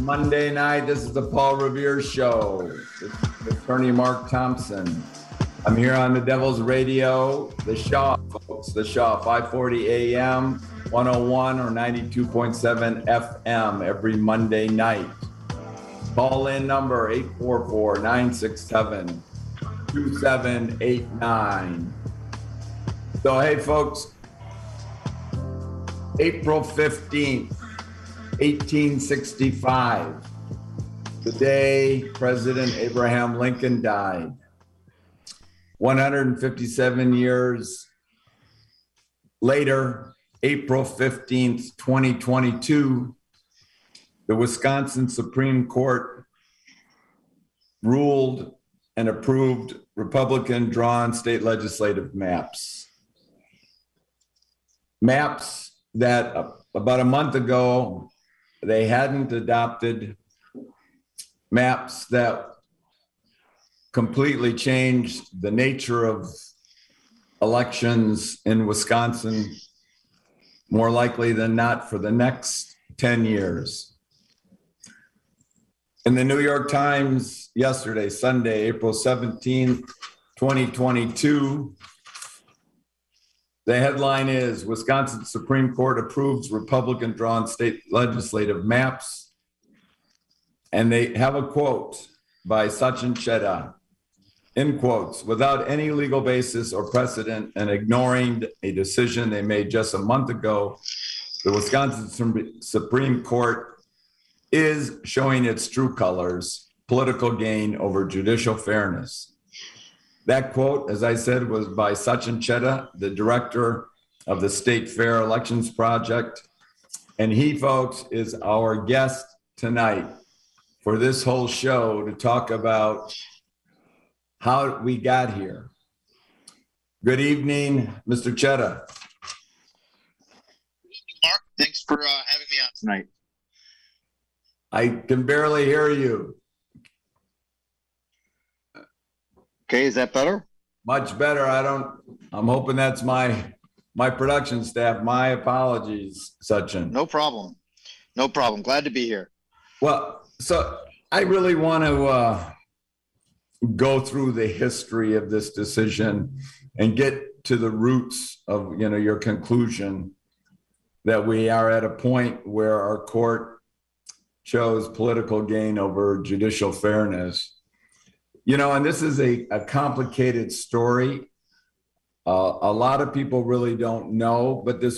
Monday night. This is the Paul Revere Show. This is attorney Mark Thompson. I'm here on the Devil's Radio, the Shaw, folks, the Shaw, 540 AM, 101 or 92.7 FM every Monday night. Call in number 844-967-2789. So, hey, folks, April 15th, 1865, the day President Abraham Lincoln died. 157 years later, April 15th, 2022, the Wisconsin Supreme Court ruled and approved Republican-drawn state legislative maps. Maps that about a month ago, they hadn't adopted, maps that completely changed the nature of elections in Wisconsin, more likely than not for the next 10 years. In the New York Times yesterday, Sunday, April 17th, 2022, the headline is, Wisconsin Supreme Court approves Republican-drawn state legislative maps. And they have a quote by Sachin Chheda, in quotes, without any legal basis or precedent and ignoring a decision they made just a month ago, the Wisconsin Supreme Court is showing its true colors, political gain over judicial fairness. That quote, as I said, was by Sachin Chheda, the director of the State Fair Elections Project. And he, folks, is our guest tonight for this whole show to talk about how we got here. Good evening, Mr. Chheda. Good evening, Mark. Thanks for having me on tonight. I can barely hear you. Okay, is that better? Much better. I'm hoping that's my production staff. My apologies, Sachin. No problem. No problem. Glad to be here. Well, so I really want to go through the history of this decision and get to the roots of, your conclusion that we are at a point where our court chose political gain over judicial fairness. And this is a complicated story. A lot of people really don't know, but this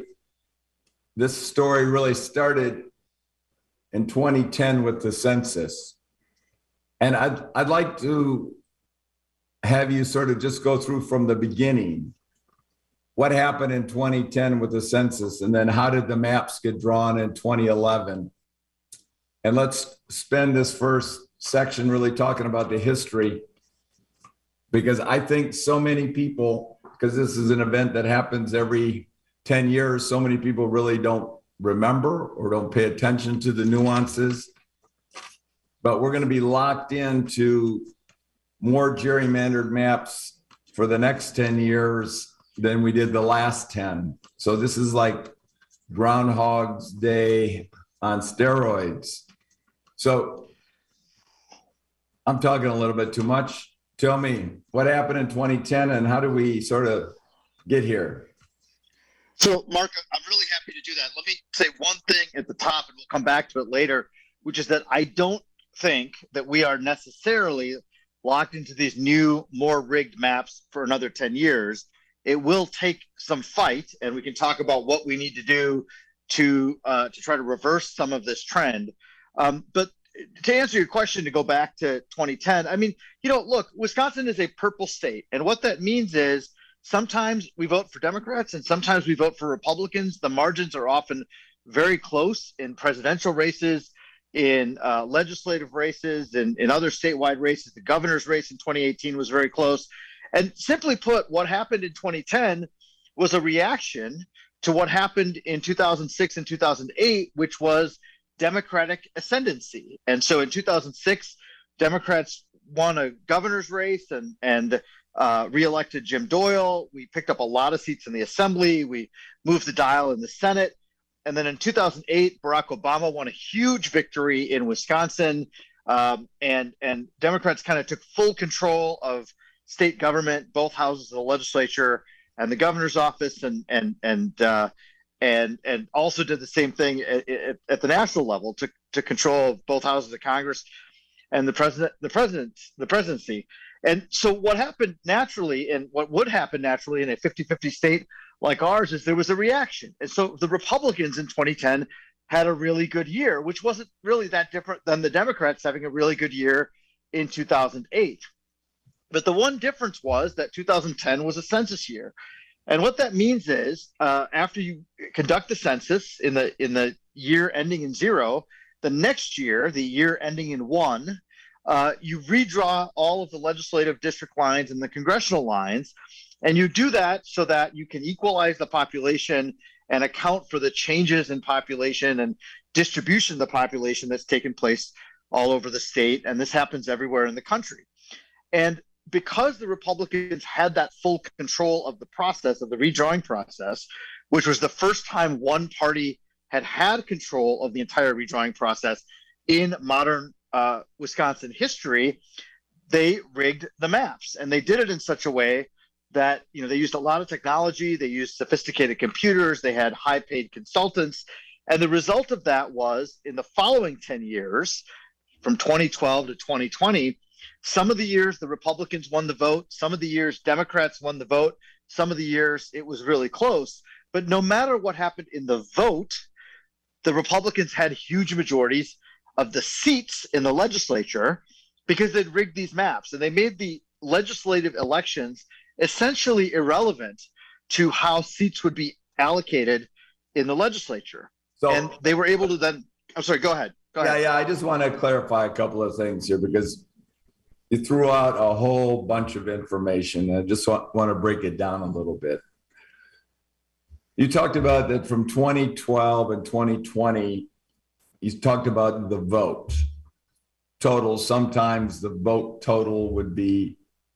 story really started in 2010 with the census. And I'd like to have you sort of just go through from the beginning. What happened in 2010 with the census, and then how did the maps get drawn in 2011? And let's spend this first section really talking about the history, because I think so many people, because this is an event that happens every 10 years, so many people really don't remember or don't pay attention to the nuances. But we're going to be locked into more gerrymandered maps for the next 10 years than we did the last 10. So this is like Groundhog's Day on steroids. So I'm talking a little bit too much. Tell me, what happened in 2010 and how do we sort of get here? So, Mark, I'm really happy to do that. Let me say one thing at the top, and we'll come back to it later, which is that I don't think that we are necessarily locked into these new, more rigged maps for another 10 years. It will take some fight, and we can talk about what we need to do to try to reverse some of this trend. But to answer your question, to go back to 2010, I mean, look, Wisconsin is a purple state. And what that means is sometimes we vote for Democrats and sometimes we vote for Republicans. The margins are often very close in presidential races, in legislative races, and in other statewide races. The governor's race in 2018 was very close. And simply put, what happened in 2010 was a reaction to what happened in 2006 and 2008, which was Democratic ascendancy. And so in 2006, Democrats won a governor's race and reelected Jim Doyle. We picked up a lot of seats in the assembly. We moved the dial in the Senate. and then in 2008, Barack Obama won a huge victory in Wisconsin, and Democrats kind of took full control of state government, both houses of the legislature and the governor's office, and also did the same thing at the national level to control both houses of Congress and the presidency. And so what happened naturally, and what would happen naturally in a 50-50 state like ours, is there was a reaction. And so the Republicans in 2010 had a really good year, which wasn't really that different than the Democrats having a really good year in 2008. But the one difference was that 2010 was a census year. And what that means is after you conduct the census in the year ending in 0, the next year, the year ending in 1, you redraw all of the legislative district lines and the congressional lines. And you do that so that you can equalize the population and account for the changes in population and distribution of the population that's taken place all over the state. And this happens everywhere in the country. And because the Republicans had that full control of the process, of the redrawing process, which was the first time one party had control of the entire redrawing process in modern Wisconsin history, they rigged the maps. And they did it in such a way that, they used a lot of technology, they used sophisticated computers, they had high-paid consultants. And the result of that was, in the following 10 years, from 2012 to 2020, some of the years the Republicans won the vote, some of the years Democrats won the vote, some of the years it was really close. But no matter what happened in the vote, the Republicans had huge majorities of the seats in the legislature because they'd rigged these maps. And they made the legislative elections essentially irrelevant to how seats would be allocated in the legislature. So, and they were able to then, I'm sorry, go ahead. Yeah, I just want to clarify a couple of things here because you threw out a whole bunch of information. I just want to break it down a little bit. You talked about that from 2012 and 2020, you talked about the vote total. Sometimes the vote total would be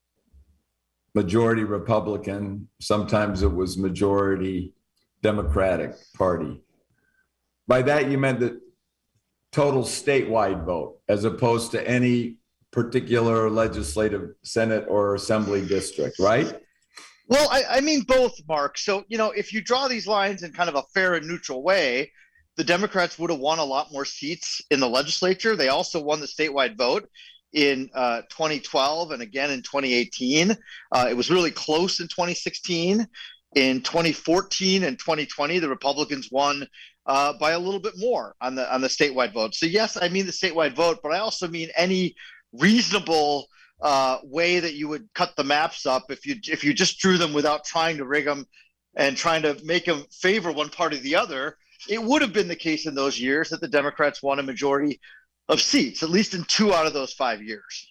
majority Republican. Sometimes it was majority Democratic Party. By that, you meant the total statewide vote as opposed to any particular legislative Senate or Assembly district, right? Well, I mean both, Mark. So, if you draw these lines in kind of a fair and neutral way, the Democrats would have won a lot more seats in the legislature. They also won the statewide vote in 2012 and again in 2018. It was really close in 2016. In 2014 and 2020, the Republicans won by a little bit more on the statewide vote. So yes, I mean the statewide vote, but I also mean any reasonable way that you would cut the maps up if you just drew them without trying to rig them and trying to make them favor one party or the other. It would have been the case in those years that the Democrats won a majority of seats, at least in 2 out of those 5 years.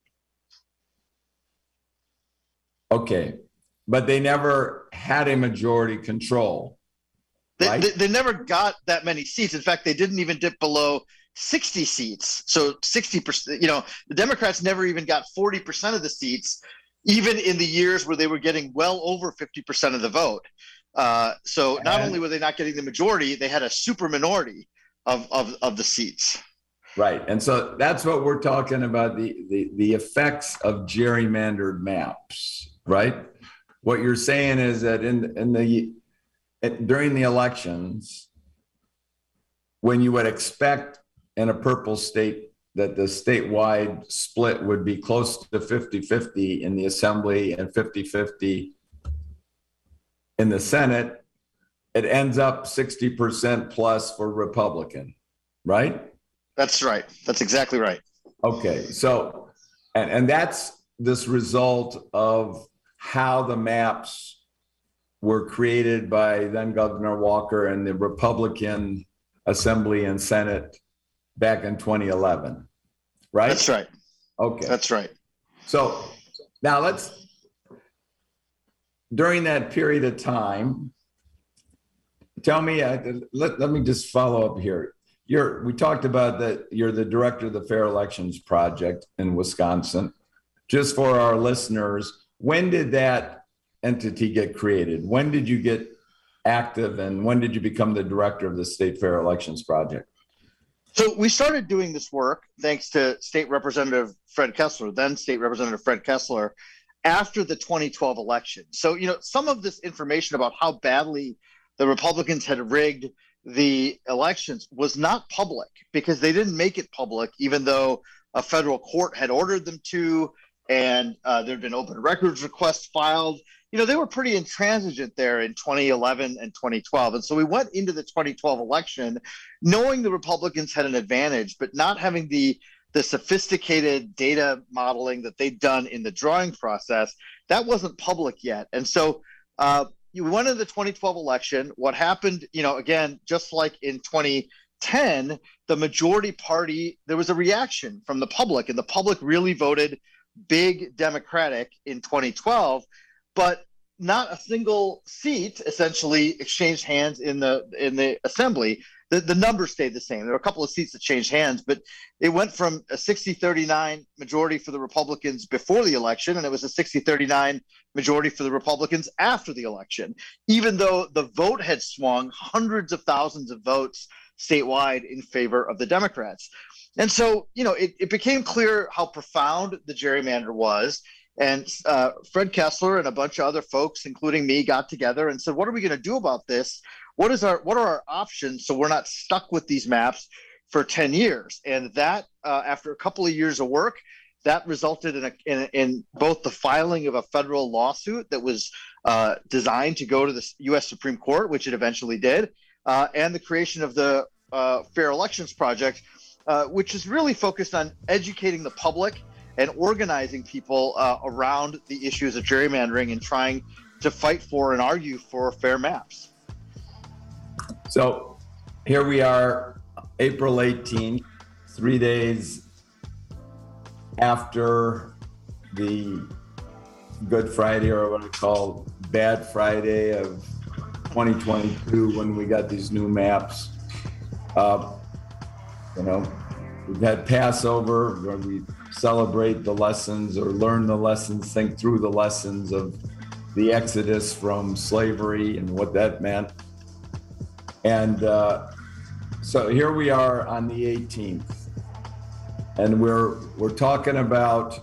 Okay, but they never had a majority control. Right? They never got that many seats. In fact, they didn't even dip below 60 seats. So 60%, the Democrats never even got 40% of the seats, even in the years where they were getting well over 50% of the vote. So not only were they not getting the majority, they had a super minority of the seats. Right. And so that's what we're talking about, the effects of gerrymandered maps, right? What you're saying is that during the elections, when you would expect in a purple state that the statewide split would be close to 50-50 in the Assembly and 50-50 in the Senate, it ends up 60% plus for Republican, right? That's right. That's exactly right. Okay. So, and that's this result of how the maps were created by then Governor Walker and the Republican Assembly and Senate back in 2011, right? That's right. Okay. That's right. So now during that period of time, tell me, let me just follow up here. We talked about that you're the director of the Fair Elections Project in Wisconsin. Just for our listeners, when did that entity get created? When did you get active, and when did you become the director of the State Fair Elections Project? So we started doing this work thanks to State Representative Fred Kessler, then State Representative Fred Kessler, after the 2012 election. So, some of this information about how badly the Republicans had rigged the elections was not public because they didn't make it public, even though a federal court had ordered them to, and there had been open records requests filed. They were pretty intransigent there in 2011 and 2012. And so we went into the 2012 election knowing the Republicans had an advantage, but not having the sophisticated data modeling that they'd done in the drawing process. That wasn't public yet. And so we went into the 2012 election. What happened, again, just like in 2010, the majority party, there was a reaction from the public, and the public really voted big Democratic in 2012. But not a single seat essentially exchanged hands in the assembly. The numbers stayed the same. There were a couple of seats that changed hands, but it went from a 60-39 majority for the Republicans before the election, and it was a 60-39 majority for the Republicans after the election, even though the vote had swung hundreds of thousands of votes statewide in favor of the Democrats. And so, it became clear how profound the gerrymander was. And Fred Kessler and a bunch of other folks, including me, got together and said, what are we going to do about this? What are our options so we're not stuck with these maps for 10 years? And that, after a couple of years of work, that resulted in both the filing of a federal lawsuit that was designed to go to the U.S. Supreme Court, which it eventually did, and the creation of the Fair Elections Project, which is really focused on educating the public and organizing people around the issues of gerrymandering and trying to fight for and argue for fair maps. So here we are, April 18th, 3 days after the Good Friday, or what I call Bad Friday of 2022, when we got these new maps. We've had Passover, where we celebrate the lessons or learn the lessons, think through the lessons of the exodus from slavery and what that meant. And so here we are on the 18th, and we're talking about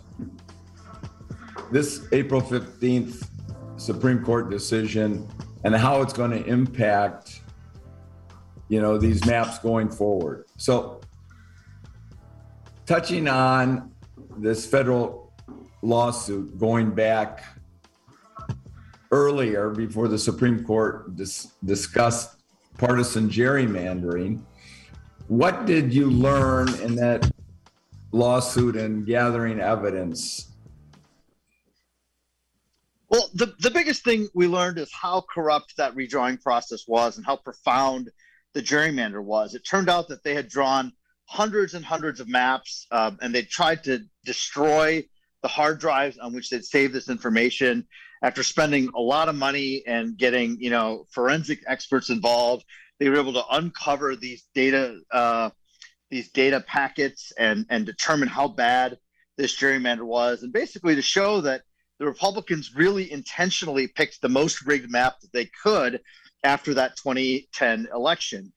this April 15th Supreme Court decision and how it's going to impact, these maps going forward. So touching on this federal lawsuit going back earlier, before the Supreme Court discussed partisan gerrymandering, what did you learn in that lawsuit and gathering evidence? Well, the biggest thing we learned is how corrupt that redrawing process was and how profound the gerrymander was. It turned out that they had drawn hundreds and hundreds of maps, and they tried to destroy the hard drives on which they'd saved this information. After spending a lot of money and getting, forensic experts involved, they were able to uncover these data packets and determine how bad this gerrymander was, and basically to show that the Republicans really intentionally picked the most rigged map that they could after that 2010 election.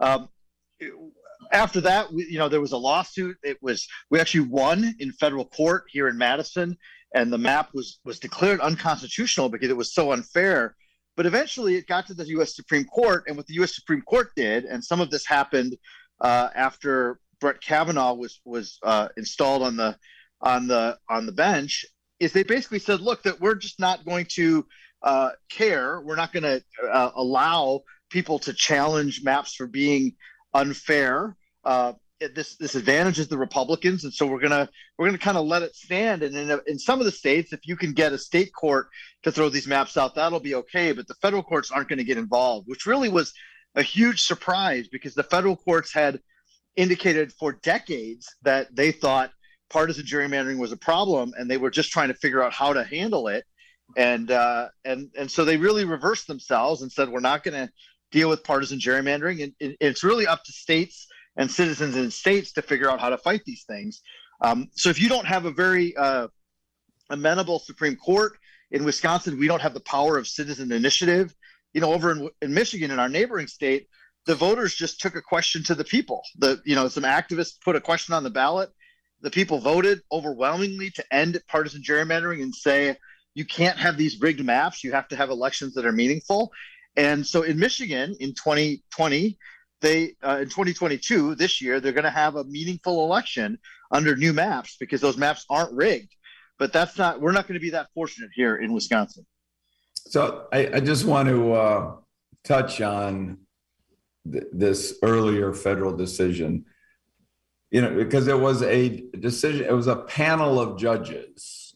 After that, there was a lawsuit. We actually won in federal court here in Madison, and the map was declared unconstitutional because it was so unfair. But eventually, it got to the U.S. Supreme Court, and what the U.S. Supreme Court did, and some of this happened after Brett Kavanaugh was installed on the bench, is they basically said, look, that we're just not going to care. We're not going to allow people to challenge maps for being unfair. This advantages the Republicans, and so we're gonna kind of let it stand. And in some of the states, if you can get a state court to throw these maps out, that'll be okay. But the federal courts aren't going to get involved, which really was a huge surprise, because the federal courts had indicated for decades that they thought partisan gerrymandering was a problem, and they were just trying to figure out how to handle it. And so they really reversed themselves and said, we're not going to deal with partisan gerrymandering. And it's really up to states and citizens in states to figure out how to fight these things. So if you don't have a very amenable Supreme Court, in Wisconsin, we don't have the power of citizen initiative over in Michigan, in our neighboring state, the voters just took a question to the people. Some activists put a question on the ballot. The people voted overwhelmingly to end partisan gerrymandering and say, you can't have these rigged maps. You have to have elections that are meaningful. And so in Michigan in 2020, in 2022, this year, they're going to have a meaningful election under new maps because those maps aren't rigged. But we're not going to be that fortunate here in Wisconsin. So I just want to touch on this earlier federal decision, because it was a decision, it was a panel of judges,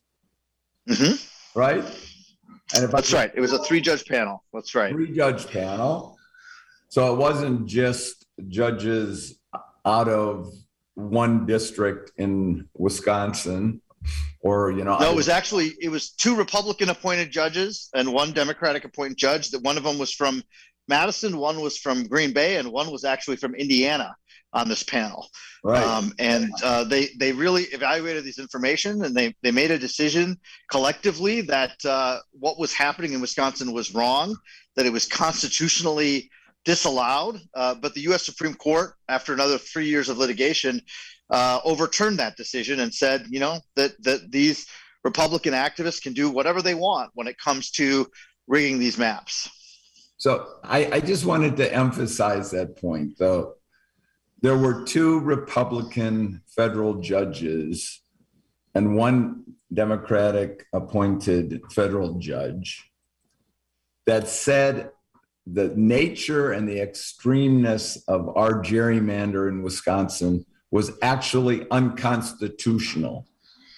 right? And That's right. It was a 3-judge panel. That's right. 3-judge panel. So it wasn't just judges out of one district in Wisconsin, or No, it was 2 Republican appointed judges and 1 Democratic appointed judge. That one of them was from Madison, one was from Green Bay, and one was actually from Indiana on this panel. Right. They really evaluated this information, and they made a decision collectively that what was happening in Wisconsin was wrong, that it was constitutionally disallowed. But the U.S. Supreme Court, after another 3 years of litigation, overturned that decision and said, that these Republican activists can do whatever they want when it comes to rigging these maps. So I just wanted to emphasize that point, though. There were 2 Republican federal judges and 1 Democratic appointed federal judge that said the nature and the extremeness of our gerrymander in Wisconsin was actually unconstitutional.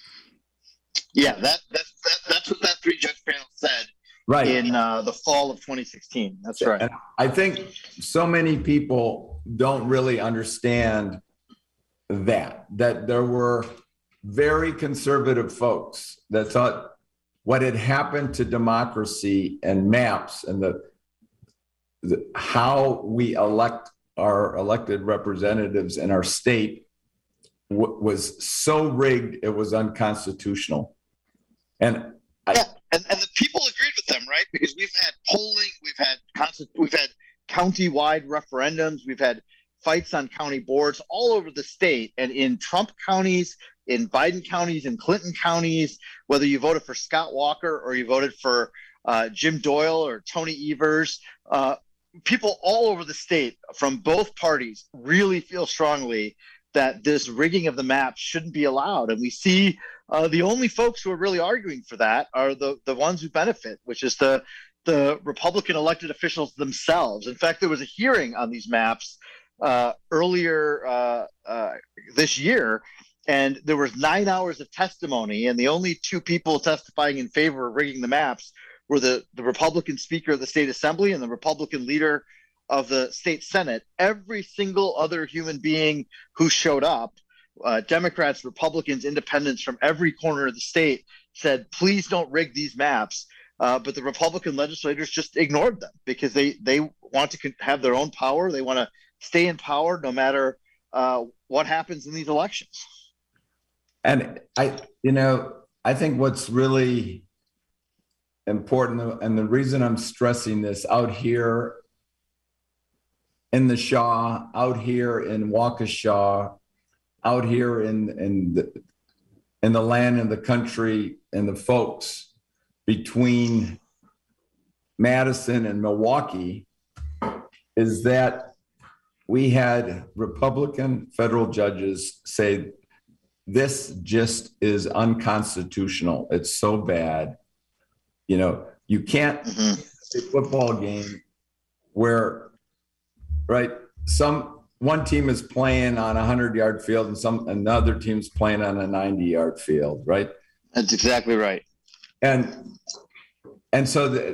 Yeah, that's what that 3-judge panel said. Right. In the fall of 2016. That's right. And I think so many people don't really understand that there were very conservative folks that thought what had happened to democracy and maps and how we elect our elected representatives in our state was so rigged, it was unconstitutional. And the people agreed with them, right? Because we've had polling, we've had county-wide referendums, we've had fights on county boards all over the state, and in Trump counties, in Biden counties, in Clinton counties, whether you voted for Scott Walker or you voted for Jim Doyle or Tony Evers, people all over the state from both parties really feel strongly that this rigging of the map shouldn't be allowed. And we see the only folks who are really arguing for that are the ones who benefit, which is the Republican elected officials themselves. In fact, there was a hearing on these maps earlier this year, and there was 9 hours of testimony, and the only 2 people testifying in favor of rigging the maps were the Republican Speaker of the State Assembly and the Republican leader of the state Senate. Every single other human being who showed up, Democrats, Republicans, independents from every corner of the state, said, please don't rig these maps. But the Republican legislators just ignored them because they want to have their own power. They want to stay in power no matter what happens in these elections. And I think what's really important, and the reason I'm stressing this out here in the Shaw, out here in Waukesha, out here in the land and the country and the folks between Madison and Milwaukee, is that we had Republican federal judges say this just is unconstitutional. It's so bad. You can't a football game where, right, one team is playing on a 100-yard field and another team's playing on a 90-yard field, right? That's exactly right. And so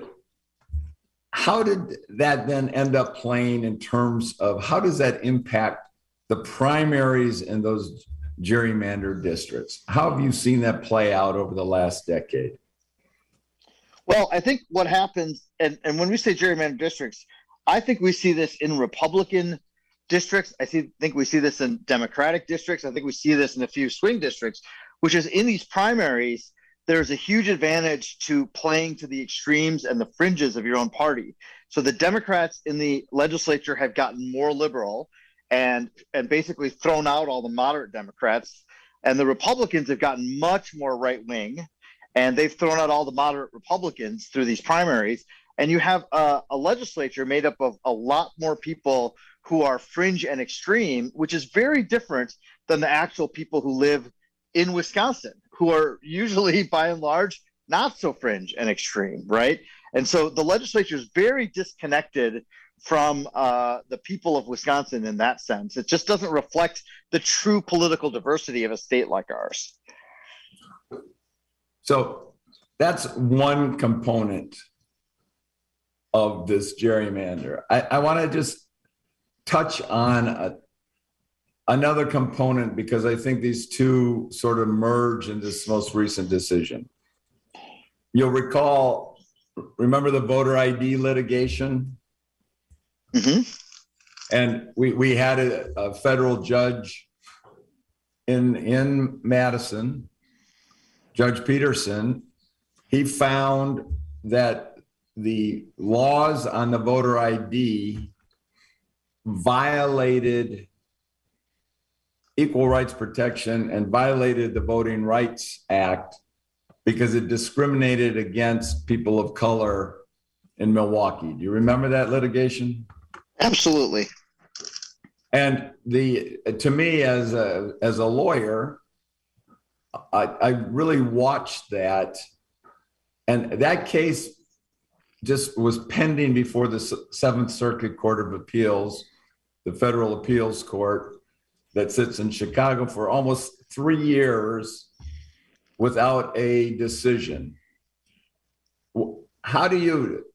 how did that then end up playing in terms of how does that impact the primaries in those gerrymandered districts? How have you seen that play out over the last decade? Well, I think what happens, and when we say gerrymandered districts, I think we see this in Republican districts. I think we see this in Democratic districts. I think we see this in a few swing districts, which is in these primaries, there's a huge advantage to playing to the extremes and the fringes of your own party. So the Democrats in the legislature have gotten more liberal and basically thrown out all the moderate Democrats, and the Republicans have gotten much more right wing, and they've thrown out all the moderate Republicans through these primaries. And you have a legislature made up of a lot more people who are fringe and extreme, which is very different than the actual people who live in Wisconsin, who are usually, by and large, not so fringe and extreme, right? And so the legislature is very disconnected from the people of Wisconsin in that sense. It just doesn't reflect the true political diversity of a state like ours. So that's one component of this gerrymander. I want to just touch on another component, because I think these two sort of merge in this most recent decision. You'll remember the voter ID litigation? Mm-hmm. And we had a federal judge in Madison, Judge Peterson. He found that the laws on the voter ID violated equal rights protection and violated the Voting Rights Act because it discriminated against people of color in Milwaukee. Do you remember that litigation? Absolutely. And to me, as a lawyer, I really watched that, and that case just was pending before the Seventh Circuit Court of Appeals, the federal appeals court that sits in Chicago, for almost 3 years without a decision. How do you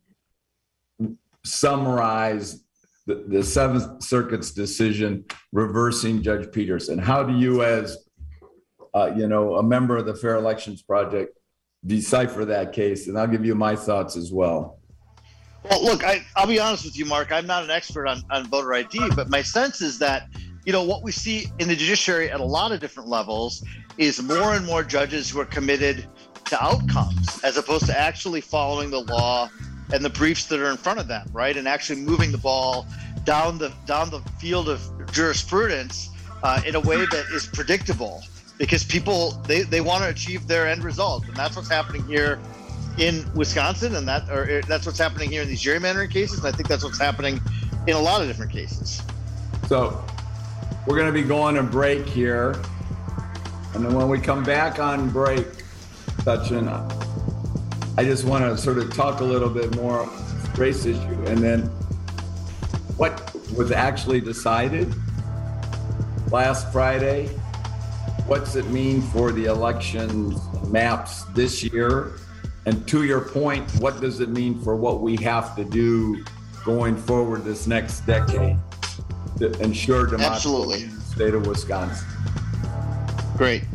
summarize the Seventh Circuit's decision reversing Judge Peterson? How do you, as a member of the Fair Elections Project, decipher that case? And I'll give you my thoughts as well. Well, look, I'll be honest with you, Mark. I'm not an expert on voter ID, but my sense is that, what we see in the judiciary at a lot of different levels is more and more judges who are committed to outcomes as opposed to actually following the law and the briefs that are in front of them, right? And actually moving the ball down the field of jurisprudence in a way that is predictable, because people, they want to achieve their end result. And that's what's happening here in Wisconsin, and that's what's happening here in these gerrymandering cases. And I think that's what's happening in a lot of different cases. So we're going to be going a break here. And then when we come back on break, Sachin, I just want to sort of talk a little bit more on this race issue, and then what was actually decided last Friday. What's it mean for the elections maps this year? And to your point, what does it mean for what we have to do going forward this next decade to ensure democracy in the state of Wisconsin? Great.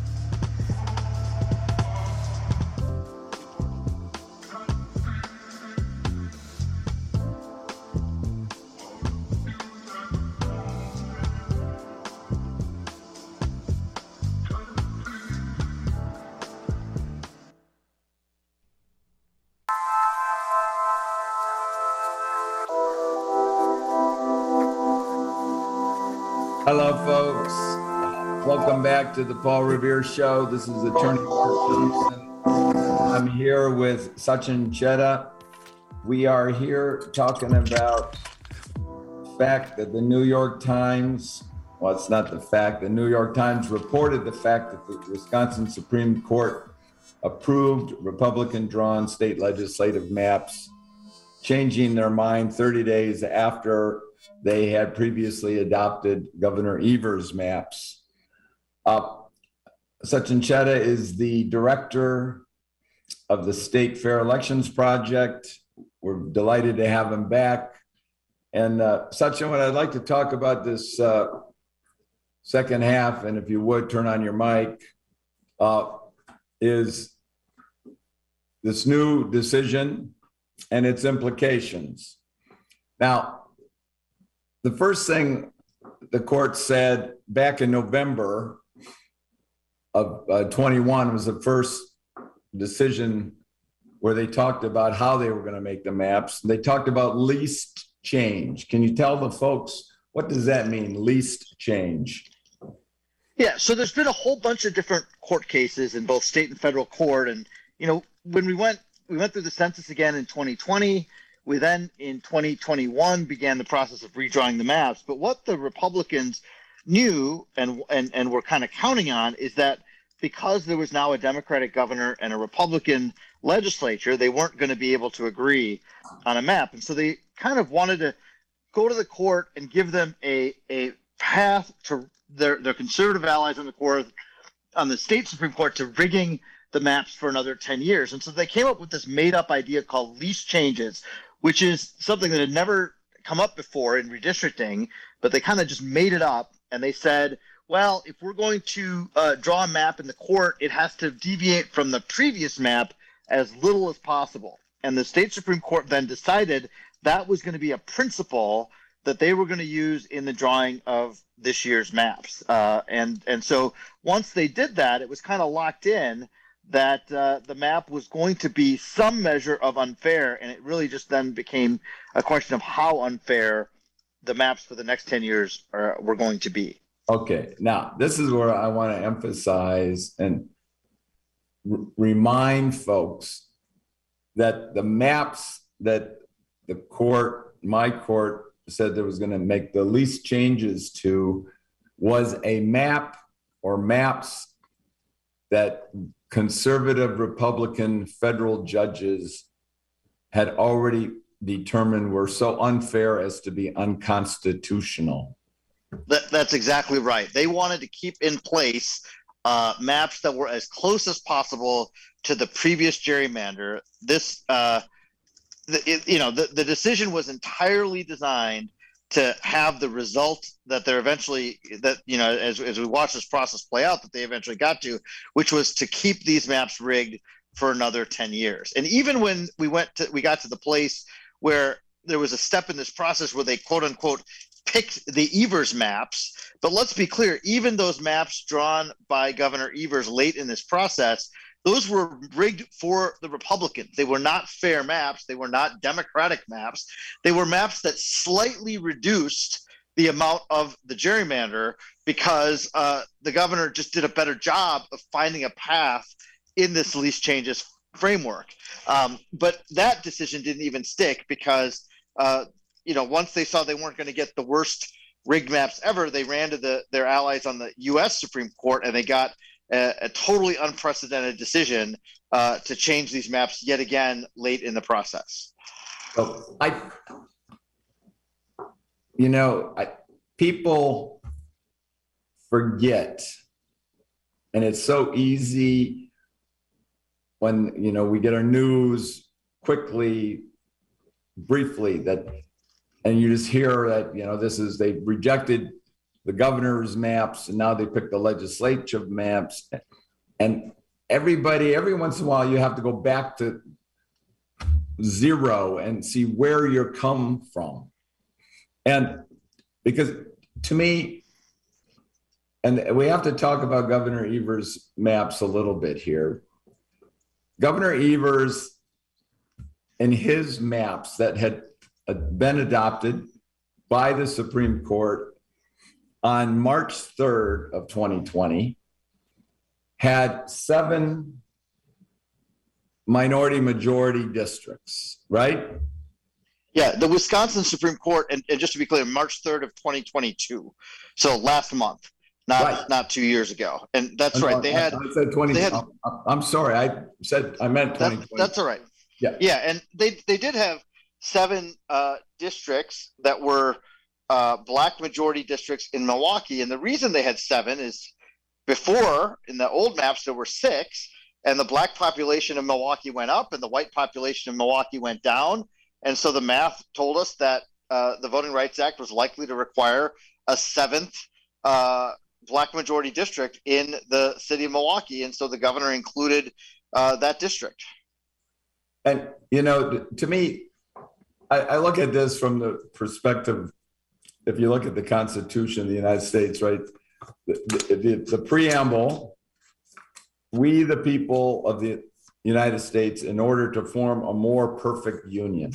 Hello, folks. Welcome back to the Paul Revere Show. This is Attorney Mark Thompson. I'm here with Sachin Chheda. We are here talking about the fact that the New York Times, well, it's not the fact, the New York Times reported the fact that the Wisconsin Supreme Court approved Republican-drawn state legislative maps, changing their mind 30 days after they had previously adopted Governor Evers' maps. Sachin Chheda is the director of the State Fair Elections Project. We're delighted to have him back. And Sachin, what I'd like to talk about this second half, and if you would turn on your mic, is this new decision and its implications. Now, the first thing the court said back in November of 21 was the first decision where they talked about how they were going to make the maps. They talked about least change. Can you tell the folks, what does that mean, least change? Yeah, so there's been a whole bunch of different court cases in both state and federal court. And, when we went through the census again in 2020. We then in 2021 began the process of redrawing the maps. But what the Republicans knew and were kind of counting on is that because there was now a Democratic governor and a Republican legislature, they weren't going to be able to agree on a map. And so they kind of wanted to go to the court and give them a path to their conservative allies on the court, on the state Supreme Court, to rigging the maps for another 10 years. And so they came up with this made up idea called least changes, which is something that had never come up before in redistricting, but they kind of just made it up. And they said, well, if we're going to draw a map in the court, it has to deviate from the previous map as little as possible. And the state Supreme Court then decided that was going to be a principle that they were going to use in the drawing of this year's maps. And so once they did that, it was kind of locked in that the map was going to be some measure of unfair. And it really just then became a question of how unfair the maps for the next 10 years were going to be. Okay, now this is where I want to emphasize and remind folks that the maps that the court, my court, said there was going to make the least changes to was a map or maps that conservative Republican federal judges had already determined were so unfair as to be unconstitutional. That's exactly right. They wanted to keep in place maps that were as close as possible to the previous gerrymander. The decision was entirely designed to have the result that they're eventually, as we watch this process play out, that they eventually got to, which was to keep these maps rigged for another 10 years. And even when we got to the place where there was a step in this process where they quote unquote picked the Evers maps, but let's be clear, even those maps drawn by Governor Evers late in this process, those were rigged for the Republicans. They were not fair maps. They were not Democratic maps. They were maps that slightly reduced the amount of the gerrymander because the governor just did a better job of finding a path in this least changes framework. But that decision didn't even stick because once they saw they weren't going to get the worst rigged maps ever, they ran to their allies on the U.S. Supreme Court, and they got a totally unprecedented decision to change these maps yet again late in the process. So people forget, and it's so easy when we get our news quickly, briefly, and you just hear that they rejected the governor's maps and now they pick the legislative maps, and every once in a while you have to go back to zero and see where you're come from. And because to me, and we have to talk about Governor Evers' maps a little bit here. Governor Evers and his maps that had been adopted by the Supreme Court on March 3rd of 2020 had 7 minority majority districts, right? Yeah, the Wisconsin Supreme Court, and just to be clear, March 3rd of 2022. So last month, not 2 years ago. And that's right. They had. I said 20. I'm sorry. I meant 2020. That's all right. Yeah. Yeah, and they did have 7 districts that were black majority districts in Milwaukee. And the reason they had 7 is before, in the old maps, there were 6, and the black population of Milwaukee went up and the white population of Milwaukee went down. And so the math told us that the Voting Rights Act was likely to require a 7th black majority district in the city of Milwaukee. And so the governor included that district. And, to me, I look at this from the perspective, if you look at the Constitution of the United States, right, the preamble, we the people of the United States in order to form a more perfect union.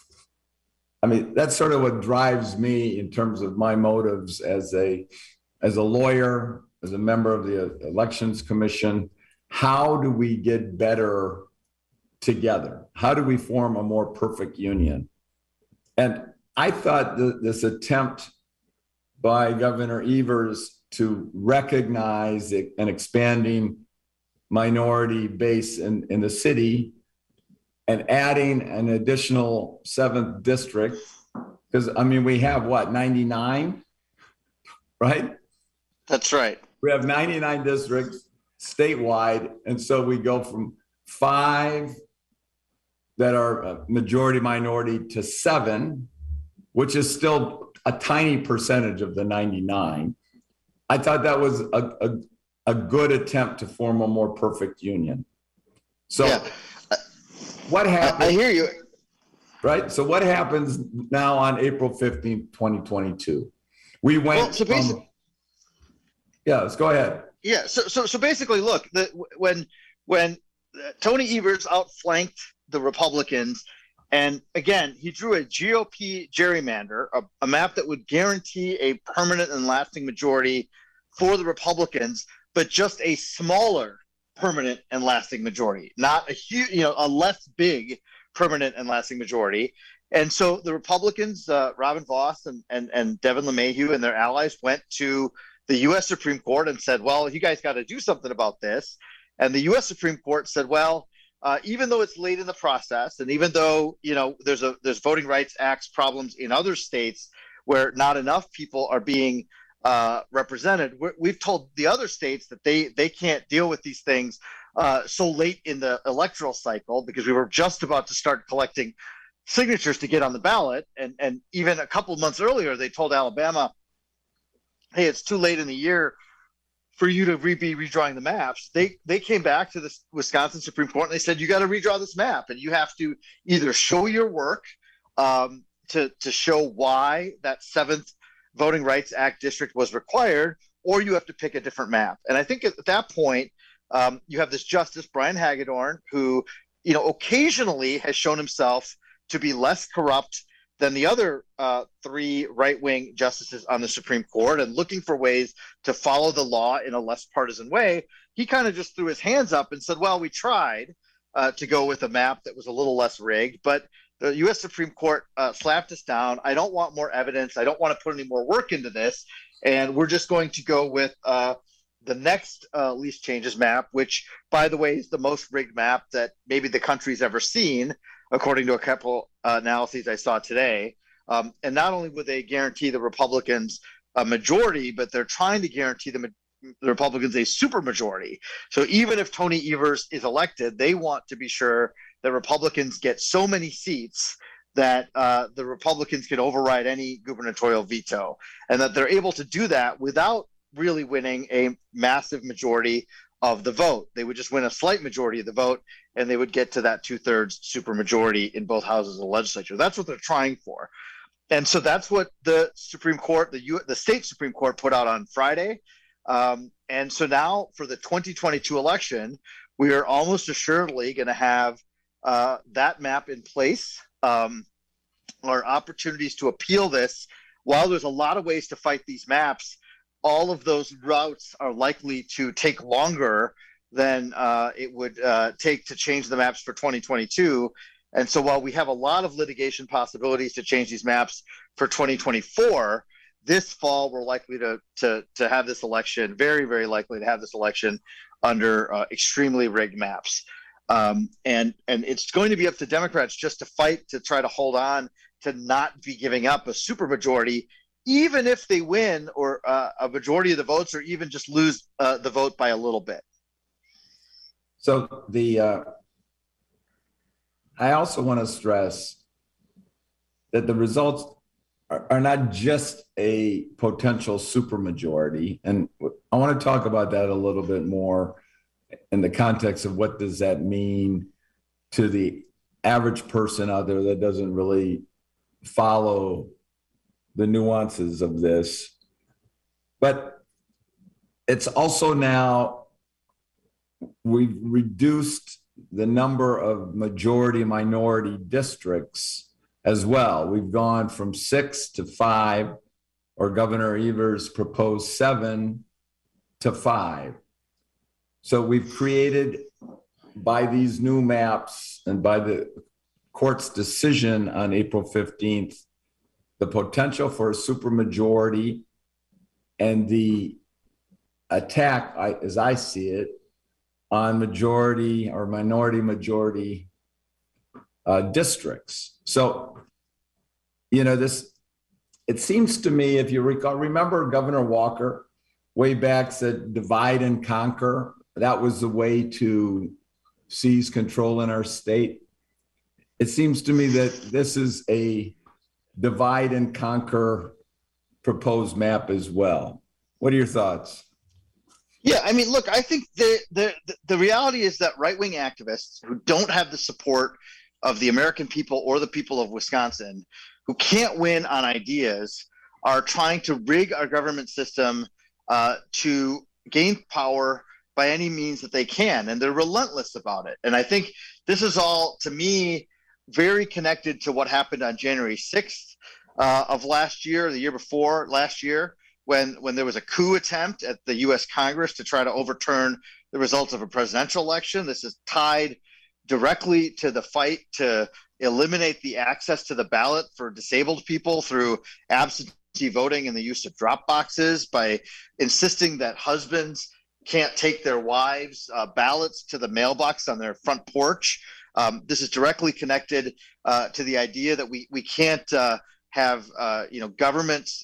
I mean, that's sort of what drives me in terms of my motives as a lawyer, as a member of the Elections Commission. How do we get better together? How do we form a more perfect union? And I thought this attempt by Governor Evers to recognize an expanding minority base in the city and adding an additional 7th district, because I mean, we have what, 99, right? That's right. We have 99 districts statewide. And so we go from 5 that are majority minority to 7, which is still a tiny percentage of the 99. I thought that was a good attempt to form a more perfect union. So yeah. What happens? I hear you. Right. So what happens now on April 15th, 2022? We went. Well, so basically, yeah, let's go ahead. Yeah. So basically, look, when Tony Evers outflanked the Republicans, and again, he drew a GOP gerrymander, a map that would guarantee a permanent and lasting majority for the Republicans, but just a smaller permanent and lasting majority, not a huge, a less big permanent and lasting majority. And so the Republicans, Robin Vos and Devin LeMahieu and their allies went to the U.S. Supreme Court and said, well, you guys got to do something about this. And the U.S. Supreme Court said, well, even though it's late in the process, and even though, there's Voting Rights Act problems in other states where not enough people are being represented, we've told the other states that they can't deal with these things so late in the electoral cycle, because we were just about to start collecting signatures to get on the ballot. And even a couple of months earlier, they told Alabama, hey, it's too late in the year for you to be redrawing the maps. They came back to the Wisconsin Supreme Court and they said, you got to redraw this map, and you have to either show your work to show why that 7th Voting Rights Act district was required, or you have to pick a different map. And I think at that point, you have this Justice Brian Hagedorn, who, occasionally has shown himself to be less corrupt than the other 3 right-wing justices on the Supreme Court, and looking for ways to follow the law in a less partisan way. He kind of just threw his hands up and said, well, we tried to go with a map that was a little less rigged, but the U.S. Supreme Court slapped us down. I don't want more evidence. I don't want to put any more work into this. And we're just going to go with the next least changes map, which, by the way, is the most rigged map that maybe the country's ever seen, according to a couple analyses I saw today. And not only would they guarantee the Republicans a majority, but they're trying to guarantee the Republicans a supermajority. So even if Tony Evers is elected, they want to be sure that Republicans get so many seats that the Republicans can override any gubernatorial veto, and that they're able to do that without really winning a massive majority of the vote. They would just win a slight majority of the vote, and they would get to that 2/3 supermajority in both houses of the legislature. That's what they're trying for. And so that's what the Supreme Court, the state Supreme Court, put out on Friday. And so now for the 2022 election, we are almost assuredly going to have that map in place. Our opportunities to appeal this, while there's a lot of ways to fight these maps, all of those routes are likely to take longer than it would take to change the maps for 2022. And so while we have a lot of litigation possibilities to change these maps for 2024, this fall we're likely to have this election, very, very likely to have this election under extremely rigged maps. And it's going to be up to Democrats just to fight to try to hold on to not be giving up a supermajority, even if they win or a majority of the votes, or even just lose the vote by a little bit. So I also want to stress that the results are not just a potential supermajority, and I want to talk about that a little bit more in the context of what does that mean to the average person out there that doesn't really follow the nuances of this. But it's also now, we've reduced the number of majority minority districts as well. We've gone from 6 to 5, or Governor Evers proposed 7 to 5. So we've created, by these new maps and by the court's decision on April 15th, the potential for a supermajority and the attack, as I see it, on majority or minority majority districts. So, it seems to me, if you remember Governor Walker way back said divide and conquer. That was the way to seize control in our state. It seems to me that this is a divide and conquer proposed map as well. What are your thoughts? Yeah, I mean, look, I think the reality is that right-wing activists who don't have the support of the American people or the people of Wisconsin, who can't win on ideas, are trying to rig our government system to gain power by any means that they can, and they're relentless about it. And I think this is all, to me, very connected to what happened on January 6th of last year, the year before last year, when there was a coup attempt at the U.S. Congress to try to overturn the results of a presidential election. This is tied directly to the fight to eliminate the access to the ballot for disabled people through absentee voting and the use of drop boxes, by insisting that husbands can't take their wives' ballots to the mailbox on their front porch. This is directly connected to the idea that we can't have governments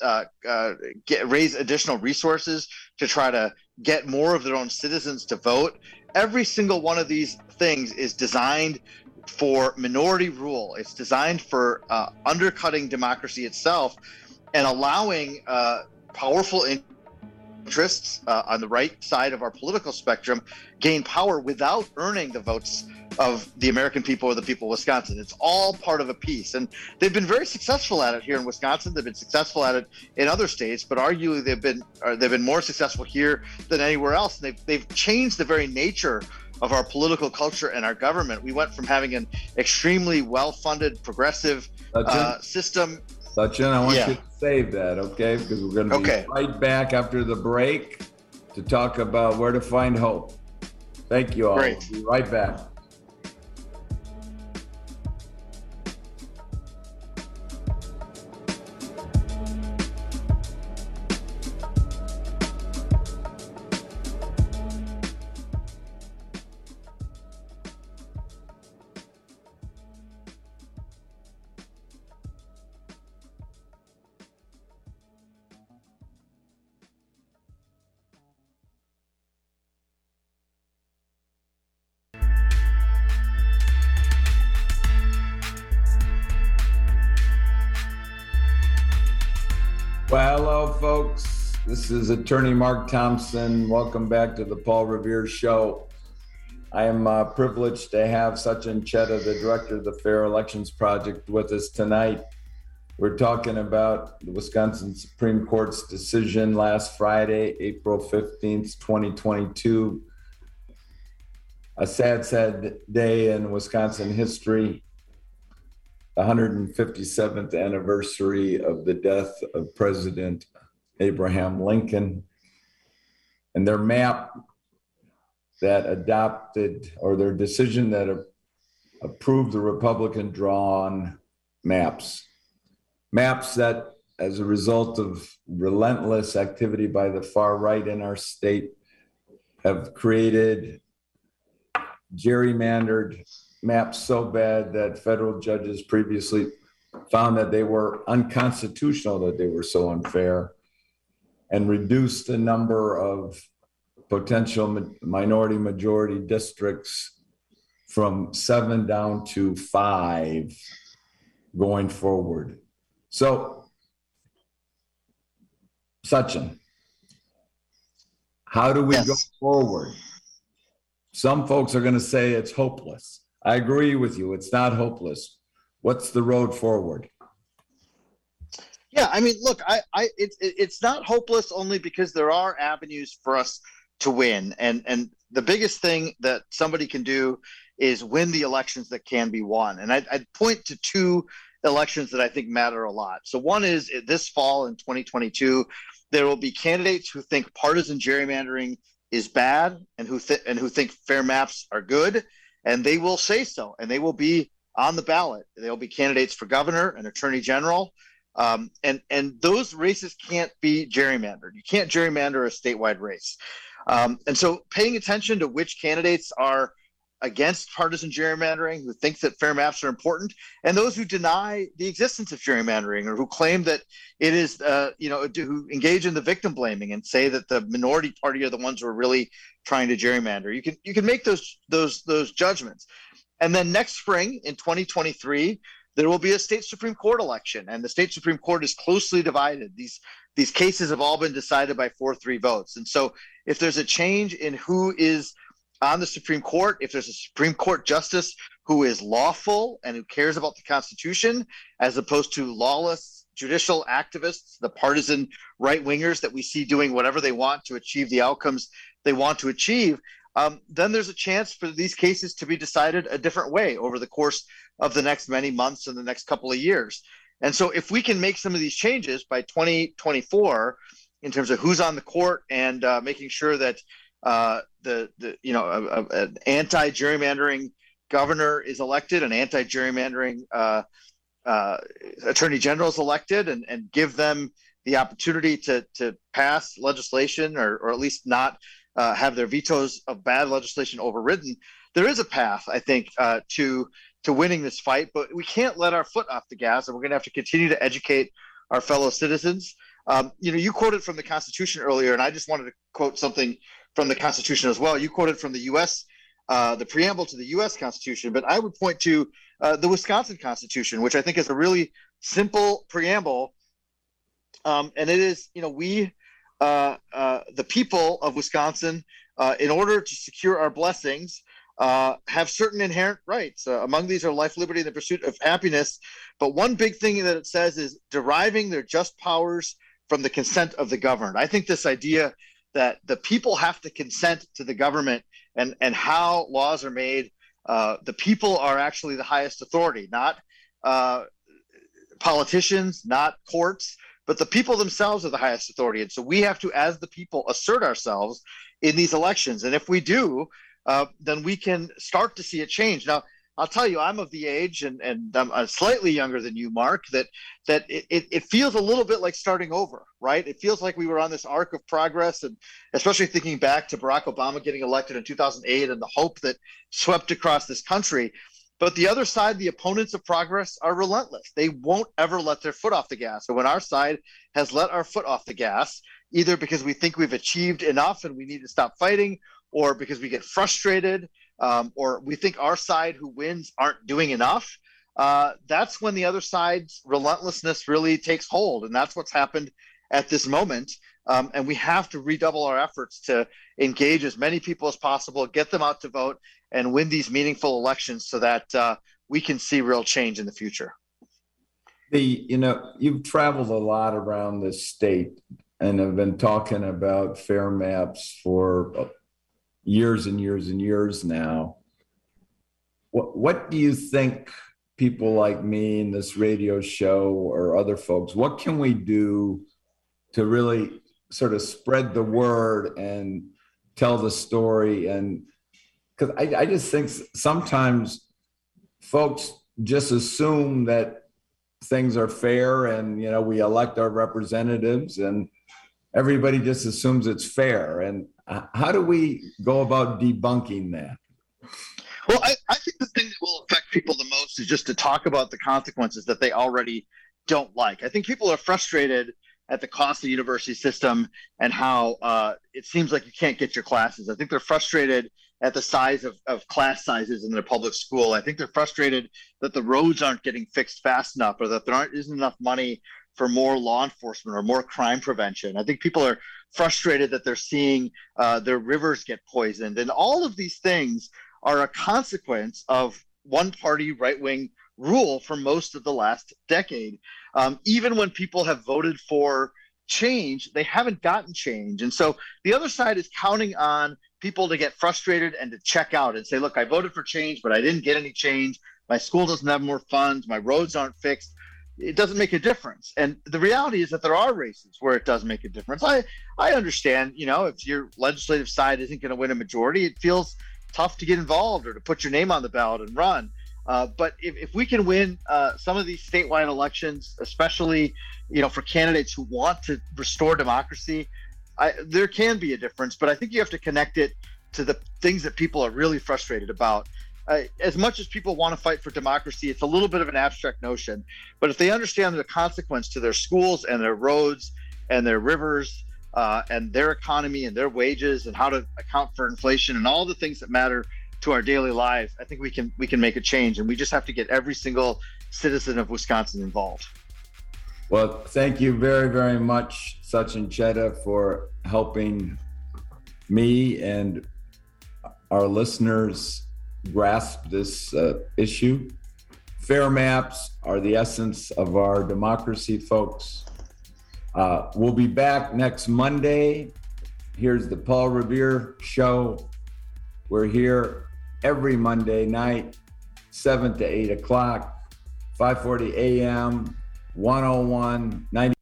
raise additional resources to try to get more of their own citizens to vote. Every single one of these things is designed for minority rule. It's designed for undercutting democracy itself and allowing powerful interests on the right side of our political spectrum gain power without earning the votes of the American people or the people of Wisconsin. It's all part of a piece. And they've been very successful at it here in Wisconsin. They've been successful at it in other states, but arguably they've been more successful here than anywhere else. And they've changed the very nature of our political culture and our government. We went from having an extremely well-funded, progressive system. Sachin, I want you to save that, okay? Because we're going to be right back after the break to talk about where to find hope. Thank you all. Great. We'll be right back. Well, hello, folks. This is Attorney Mark Thompson. Welcome back to the Paul Revere Show. I am privileged to have Sachin Chheda, the director of the Fair Elections Project, with us tonight. We're talking about the Wisconsin Supreme Court's decision last Friday, April 15th, 2022. A sad, sad day in Wisconsin history. The 157th anniversary of the death of President Abraham Lincoln, and their map that adopted, or their decision that approved the Republican drawn maps that, as a result of relentless activity by the far right in our state, have created gerrymandered maps so bad that federal judges previously found that they were unconstitutional, that they were so unfair, and reduced the number of potential minority majority districts from 7 down to 5 going forward. So, Sachin, how do we go forward? Some folks are going to say it's hopeless. I agree with you. It's not hopeless. What's the road forward? Yeah, I mean, look, it's not hopeless only because there are avenues for us to win. And the biggest thing that somebody can do is win the elections that can be won. And I'd point to two elections that I think matter a lot. So one is this fall in 2022, there will be candidates who think partisan gerrymandering is bad and who think fair maps are good, and they will say so, and they will be on the ballot. They'll be candidates for governor and attorney general, and those races can't be gerrymandered. You can't gerrymander a statewide race, and so paying attention to which candidates are against partisan gerrymandering, who think that fair maps are important, and those who deny the existence of gerrymandering or who claim that it is, who engage in the victim blaming and say that the minority party are the ones who are really trying to gerrymander. You can make those judgments. And then next spring in 2023, there will be a state Supreme Court election, and the state Supreme Court is closely divided. These cases have all been decided by 4-3 votes. And so if there's a change in who is on the Supreme Court, if there's a Supreme Court justice who is lawful and who cares about the Constitution, as opposed to lawless judicial activists, the partisan right-wingers that we see doing whatever they want to achieve the outcomes they want to achieve, then there's a chance for these cases to be decided a different way over the course of the next many months and the next couple of years. And so if we can make some of these changes by 2024 in terms of who's on the court and making sure that an anti-gerrymandering governor is elected, an anti-gerrymandering attorney general is elected, and give them the opportunity to pass legislation or at least not have their vetoes of bad legislation overridden, there is a path, I think, to winning this fight. But we can't let our foot off the gas, and we're going to have to continue to educate our fellow citizens. You quoted from the Constitution earlier, and I just wanted to quote something from the Constitution as well. You quoted from the U.S., the preamble to the U.S. Constitution, but I would point to the Wisconsin Constitution, which I think is a really simple preamble. And it is, we, the people of Wisconsin, in order to secure our blessings, have certain inherent rights. Among these are life, liberty, and the pursuit of happiness. But one big thing that it says is deriving their just powers from the consent of the governed. I think this idea that the people have to consent to the government and how laws are made, the people are actually the highest authority, not politicians, not courts, but the people themselves are the highest authority. And so we have to, as the people, assert ourselves in these elections. And if we do, then we can start to see a change. Now, I'll tell you, I'm of the age, and I'm slightly younger than you, Mark, that it feels a little bit like starting over, right? It feels like we were on this arc of progress, and especially thinking back to Barack Obama getting elected in 2008 and the hope that swept across this country. But the other side, the opponents of progress, are relentless. They won't ever let their foot off the gas. So when our side has let our foot off the gas, either because we think we've achieved enough and we need to stop fighting, or because we get frustrated, or we think our side who wins aren't doing enough, that's when the other side's relentlessness really takes hold. And that's what's happened at this moment. And we have to redouble our efforts to engage as many people as possible, get them out to vote, and win these meaningful elections so that we can see real change in the future. You've traveled a lot around this state and have been talking about fair maps for years and years and years now. What do you think people like me in this radio show or other folks, what can we do to really sort of spread the word and tell the story? And because I just think sometimes folks just assume that things are fair and, we elect our representatives and everybody just assumes it's fair. And how do we go about debunking that? Well, I think the thing that will affect people the most is just to talk about the consequences that they already don't like. I think people are frustrated at the cost of the university system and how it seems like you can't get your classes. I think they're frustrated at the size of class sizes in their public school. I think they're frustrated that the roads aren't getting fixed fast enough, or that there isn't enough money for more law enforcement or more crime prevention. I think people are frustrated that they're seeing their rivers get poisoned. And all of these things are a consequence of one-party right-wing rule for most of the last decade. Even when people have voted for change, they haven't gotten change. And so the other side is counting on people to get frustrated and to check out and say, look, I voted for change, but I didn't get any change. My school doesn't have more funds. My roads aren't fixed. It doesn't make a difference. And the reality is that there are races where it does make a difference. I understand, if your legislative side isn't going to win a majority, it feels tough to get involved or to put your name on the ballot and run. But if we can win some of these statewide elections, especially, for candidates who want to restore democracy, there can be a difference. But I think you have to connect it to the things that people are really frustrated about. As much as people want to fight for democracy, it's a little bit of an abstract notion. But if they understand the consequence to their schools and their roads and their rivers and their economy and their wages and how to account for inflation and all the things that matter to our daily lives, I think we can make a change. And we just have to get every single citizen of Wisconsin involved. Well, thank you very, very much, Sachin Chheda, for helping me and our listeners grasp this issue. Fair maps are the essence of our democracy, folks. We'll be back next Monday. Here's the Paul Revere Show. We're here every Monday night, 7 to 8 o'clock, 5:40 a.m., 101, 90.